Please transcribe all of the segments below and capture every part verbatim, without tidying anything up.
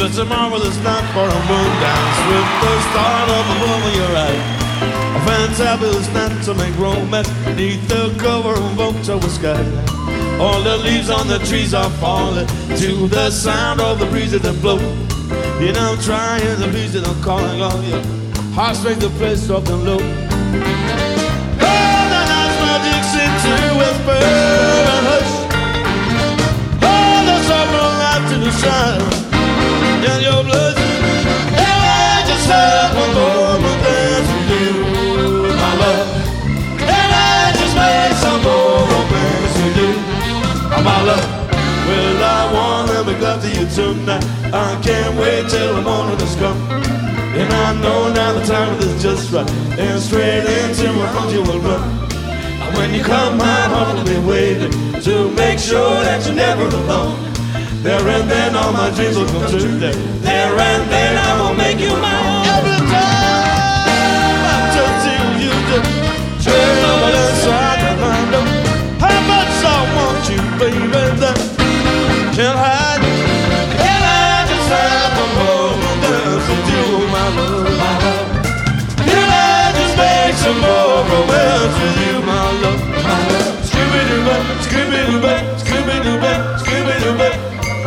It's a marvelous night for a moon dance with the start of a woman, you're right. A fantabulous night to make romance beneath the cover of October sky. All the leaves on the trees are falling to the sound of the breezes that blow. You know I'm trying the breeze that I'm calling on you. Heart strings the place soft and low. Oh, the night's magic seems to whisper and hush. Oh, the summer light to the sun in your blood. And I just have one more dance with you, my love. And I just made some more romance with you, my love. Well, I wanna be glad to you tonight. I can't wait till the morning has come. And I know now the time is just right. And straight into my arms you will run. And when you come, my heart will be waiting to make sure that you're never alone. There and then all my dreams will come true. There, there and then I will make you my own. Every time I just see you, just tremble inside my mind. How much I want you, baby, that can't hide. And I just have a moment dance with you, my love, my love. Can I just make some more romance with you, my love, my love. Scooby-Doo-Bop, Scooby-Doo-Bop, Scooby-Doo-Bop, Scooby-Doo-Bop.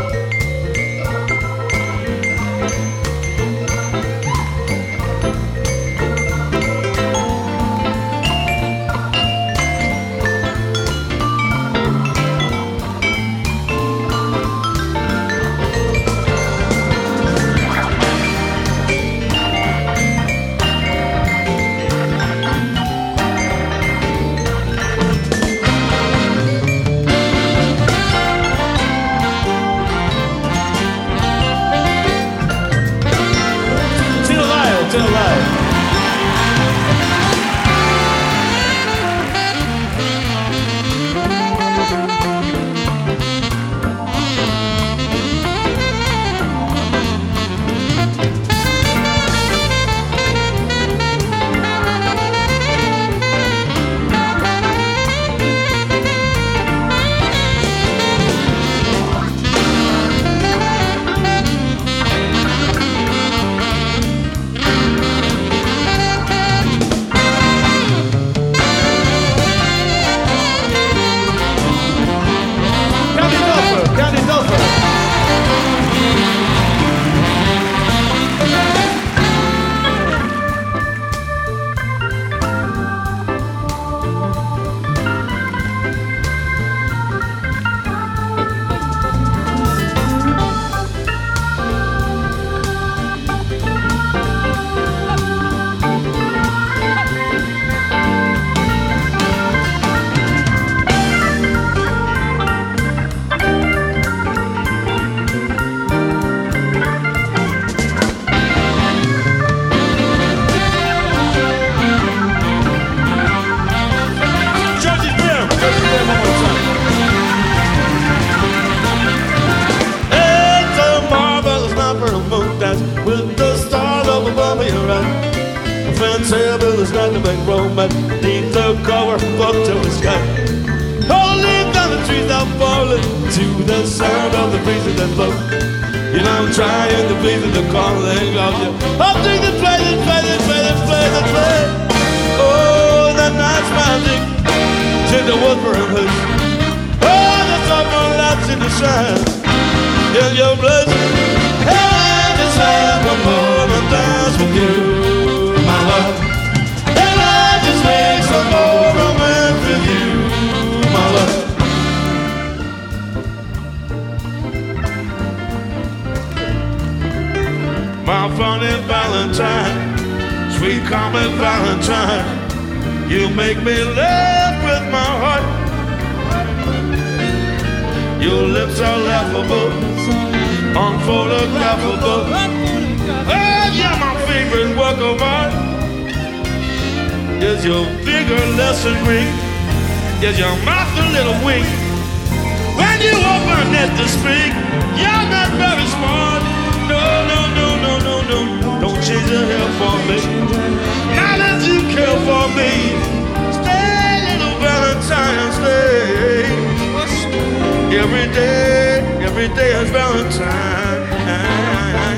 With the start of a bumpy run, a fantabulous night to make romance beneath the cover of October sky. All the leaves on the trees are falling to the sound of the breezes that blow. You know I'm trying to please the calling of you. I'll take the play, the play, the play, the play, the play. Oh, that night's magic, to the whisper and hush. Oh, the summer lights in the shine in your blush. Have a moment dance with you, my love. And I just make some more romance with you, my love. My funny Valentine, sweet comic Valentine, you make me laugh with my heart. Your lips are laughable, unphotographable. Oh, you're my favorite work of art. Is your figure less than ring? Is your mouth a little wink? When you open it to speak, you're not very smart. No, no, no, no, no, no. Don't change your hair for me. Now that you care for me, stay, little Valentine, stay. Every day, every day is Valentine.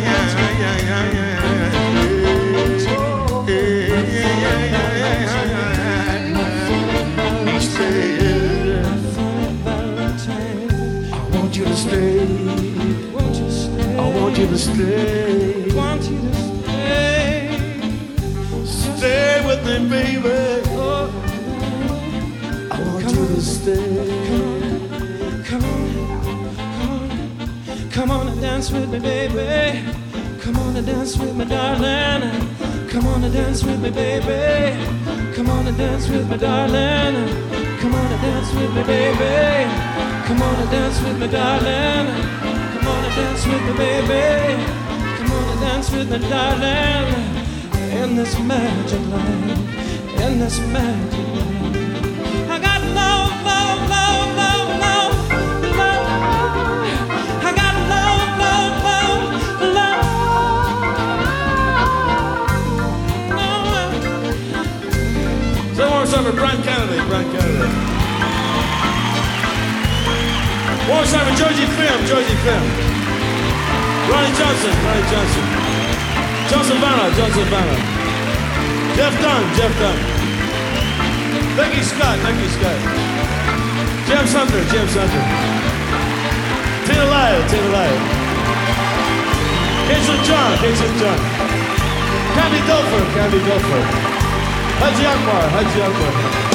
you to stay. Want you to stay. Stay with me, baby. Oh, I want you to stay. Come on, come on, come on and dance with me, baby. Come on and dance with me, darling. Come on and dance with me, baby. Come on and dance with me, darling. Come on and dance with me, baby. Come on and dance with me, darling. Come on and dance with me, baby. Come on and dance with me, darling. In this magic land, in this magic land, I got love, love, love, love, love, love. I got love, love, love, love. No. So I want to start with Brian Kennedy, Brian Kennedy. One time with Georgie Finn, Georgie Finn. Ronnie Johnson, Ronnie Johnson. Johnson Vanna, Johnson Vanna. Jeff Dunn, Jeff Dunn. Becky Scott, Becky Scott. James Hunter, James Hunter. Tina Lyle, Tina Lyle. Casey John, Casey John. Candy Dulfer, Candy Dulfer. Haji Akbar, Haji Akbar.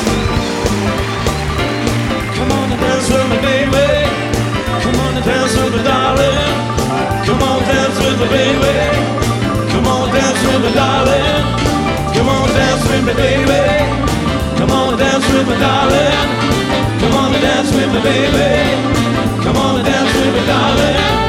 Come on and dance with me, baby. Come on and dance with me, darling. Come on, dance with me, baby. Come on, dance with me, darling. Come on, dance with me, baby. Come on, dance with me, darling. Come on and dance with me, baby. Come on and dance with me, darling.